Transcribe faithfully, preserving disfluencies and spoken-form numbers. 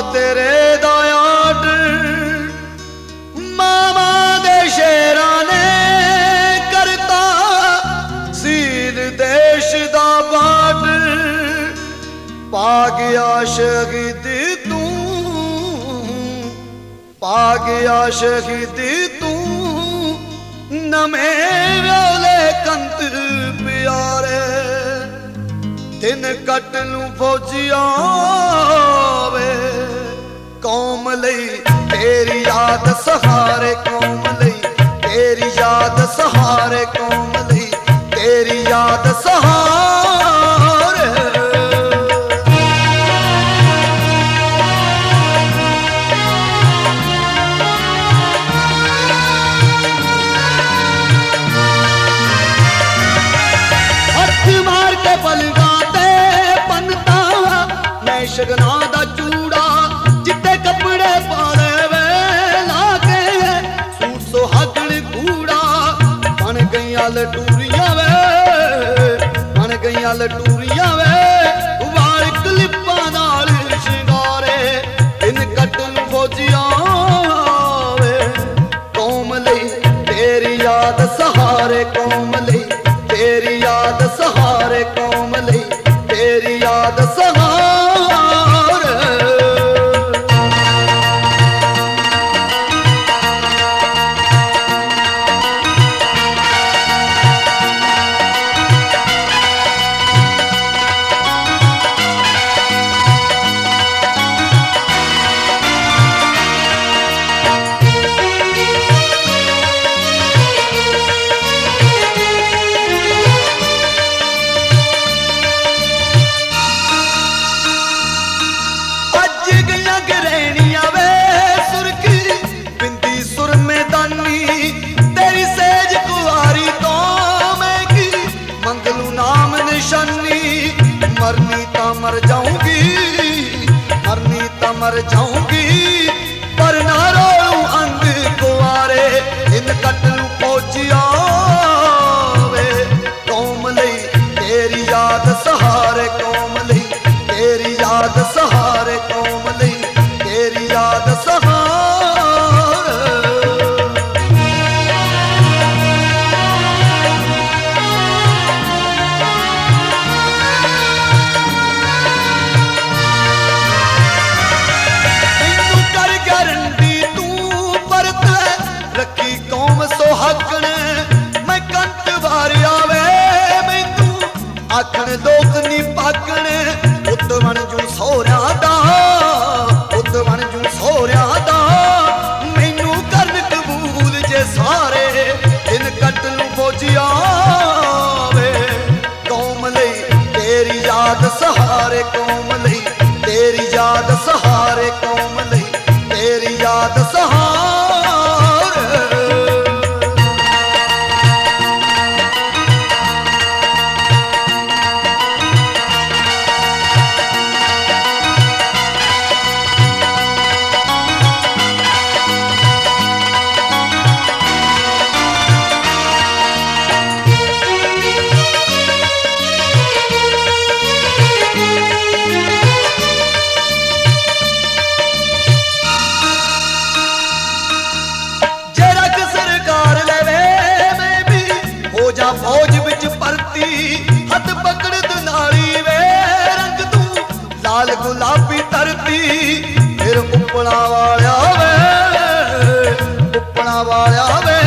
तेरे दा आर्डर मामा दे शेरां ने करता सील देश दा बार्डर पा गया शहीदी तू पा गया शहीदी तू नमे व्योले कंत प्यारे दिन कट लूं फौजिया वे कौम लई तेरी याद सहारे कौम लई तेरी याद सहारे कौम लई तेरी याद सहारे हथ मार के पलगा शगना दा चूड़ा जिते कपड़े पाले वे लाके सूट सुहागण कूड़ा बन गईयां लटूरियां वे बन गईयां लटूरियां वे वाल क्लिपां नाल शिंगारे इन कटल फौजियां वे कौम लई तेरी याद सहारे कौम लई तेरी याद सहारे कौम लई तेरी याद सहारे मरनी ता मर जाऊंगी मरनी ता मर जाऊंगी पर ना रोऊं अंग कुआरे इन कटलू फौजिया वे कौम लई तेरी याद सहारे कौम लई तेरी याद सहारे कौम लई तेरी याद सहारे आखण लोक नी पाकण पुत बन जू सोहरिया दा पुत बन जू सोहरिया दा मैनू करन कबूल जे सारे दिन कट लूं फौजिया वे कौम लई तेरी याद सहारे कौम लई तेरी याद सहारे कौम लई तेरी याद सहारे फौज विच भरती हथ पकड़ दुनाली वे रंग तू लाल गुलाबी धरती फिर उपना वाला वे उपना वाला वे